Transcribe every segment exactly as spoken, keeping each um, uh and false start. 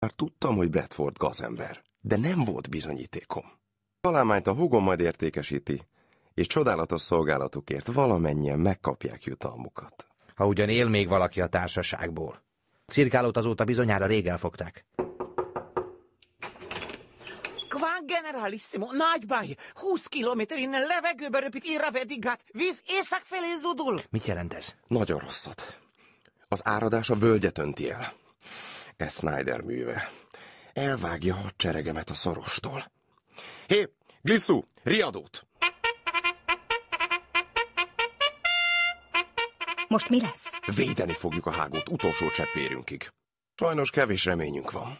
Már tudtam, hogy Bradford gazember, de nem volt bizonyítékom. Találmányt a húgom majd értékesíti, és csodálatos szolgálatukért valamennyien megkapják jutalmukat. Ha ugyan él még valaki a társaságból. Cirkálót azóta bizonyára rég elfogták. Kván generalissimo, nagy baj! húsz kilométer innen levegőbe röpít Irravedigát, víz észak felé zúdul. Mit jelent ez? Nagyon rosszat. Az áradás a völgyet önti el. Ez Snyder műve. Elvágja a hadseregemet a szorostól. Hé, Glisszú, riadót! Most mi lesz? Védeni fogjuk a hágót utolsó csepp vérünkig. Sajnos kevés reményünk van.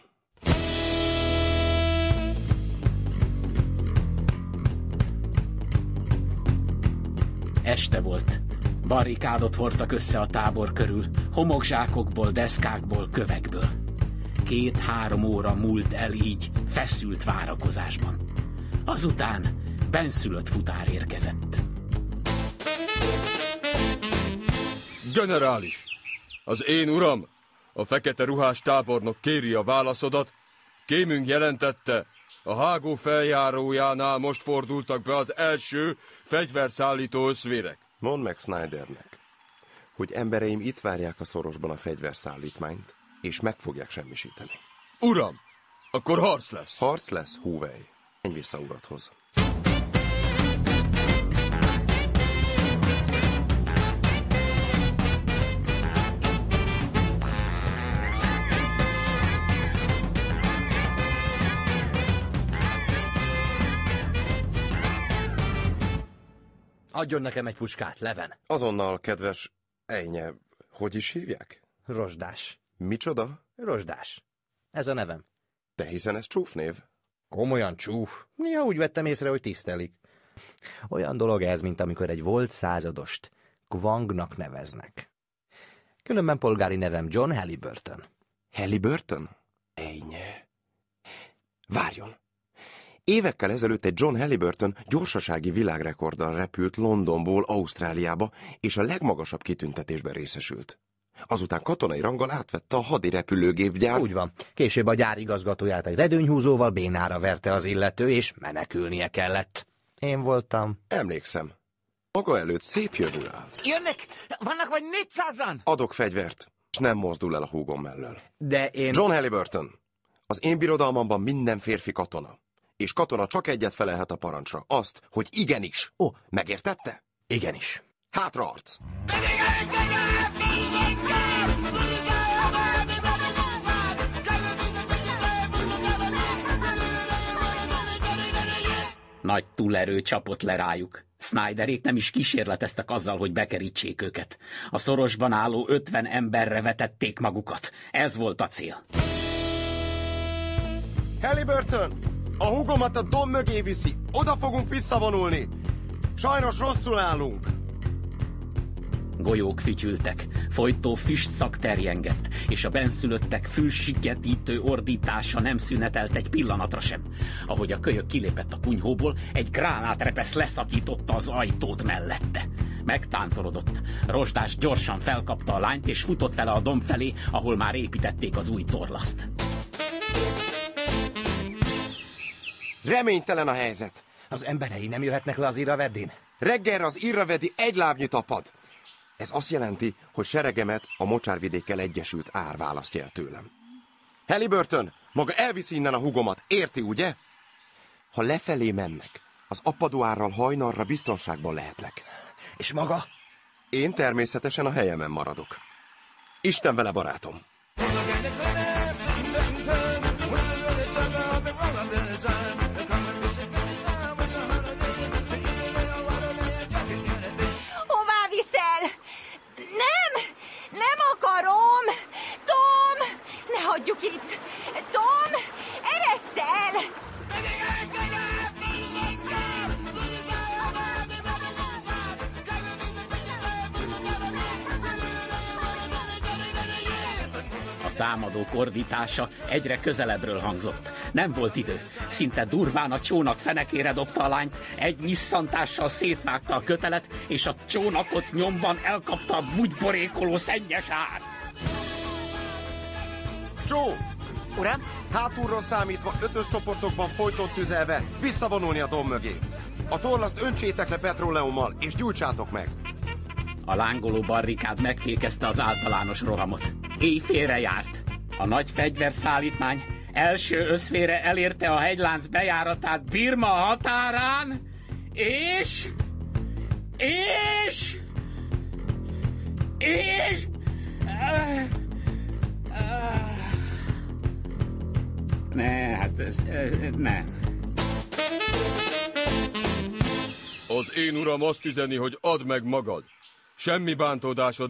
Este volt. Barrikádot hordtak össze a tábor körül, homokzsákokból, deszkákból, kövekből. Két-három óra múlt el így, feszült várakozásban. Azután benszülött futár érkezett. Generális! Az én uram, a fekete ruhás tábornok kéri a válaszodat. Kémünk jelentette, a hágó feljárójánál most fordultak be az első fegyverszállító összvérek. Mondd meg Snydernek, hogy embereim itt várják a szorosban a fegyverszállítmányt, és meg fogják semmisíteni. Uram, akkor harc lesz. Harc lesz, Húvej. Menj vissza uradhoz. Adjon nekem egy puskát, Leven. Azonnal, kedves ejnye, hogy is hívják? Rozsdás. Micsoda? Rozsdás. Ez a nevem. De hiszen ez csúfnév. Komolyan csúf. Néha úgy vettem észre, hogy tisztelik. Olyan dolog ez, mint amikor egy volt századost Kvangnak neveznek. Különben polgári nevem John Halliburton. Halliburton? Ejnye. Várjon! Évekkel ezelőtt egy John Halliburton gyorsasági világrekorddal repült Londonból Ausztráliába, és a legmagasabb kitüntetésben részesült. Azután katonai ranggal átvette a hadi repülőgépgyár... Úgy van. Később a gyár igazgatóját egy redőnyhúzóval bénára verte az illető, és menekülnie kellett. Én voltam. Emlékszem. Maga előtt szép jövő állt. Jönnek! Vannak vagy négyszázan! Adok fegyvert, és nem mozdul el a húgom mellől. De én... John Halliburton, az én birodalmamban minden férfi katona. És katona csak egyet felelhet a parancsra. Azt, hogy igenis. Ó, megértette? Igenis. Hátraarc! Nagy túlerő csapott le rájuk. Snyderék nem is kísérleteztek azzal, hogy bekerítsék őket. A szorosban álló ötven emberre vetették magukat. Ez volt a cél. Halliburton! A húgomat a dom mögé viszi. Oda fogunk visszavonulni. Sajnos rosszul állunk. Golyók fütyültek, folytó füstszak terjengett, és a benszülöttek fülsiketítő ordítása nem szünetelt egy pillanatra sem. Ahogy a kölyök kilépett a kunyhóból, egy gránátrepesz leszakította az ajtót mellette. Megtántorodott. Rozsdás gyorsan felkapta a lányt, és futott vele a dom felé, ahol már építették az új torlaszt. Reménytelen a helyzet. Az emberei nem jöhetnek le az Irravedin? Reggelre az Irravedi egy lábnyi tapad. Ez azt jelenti, hogy seregemet a mocsárvidékkel egyesült ár választja el tőlem. Halliburton, maga elviszi innen a húgomat, érti, ugye? Ha lefelé mennek, az appadóárral hajnalra biztonságban lehetnek. És maga? Én természetesen a helyemen maradok. Isten vele, barátom! Hová viszel? Nem! Nem akarom! Tom! Ne hagyjuk itt! Tom! Eresssz el! A támadók ordítása egyre közelebbről hangzott. Nem volt idő. Szinte durván a csónak fenekére dobta a lányt, egy nyisszantással szétvágta a kötelet, és a csónakot nyomban elkapta a bugyborékoló szennyes ár. Joe! Uram? Hátulról számítva ötös csoportokban folyton tüzelve visszavonulni a domb mögé. A torlaszt öntsétek le petróleummal, és gyújtsátok meg. A lángoló barrikád megfékezte az általános rohamot. Éjfélre járt. A nagy fegyverszállítmány első összvére elérte a hegylánc bejáratát Birma határán, és... és... és... Uh, uh, ne, hát ez... Uh, nem. Az én uram azt üzeni, hogy add meg magad. Semmi bántódásod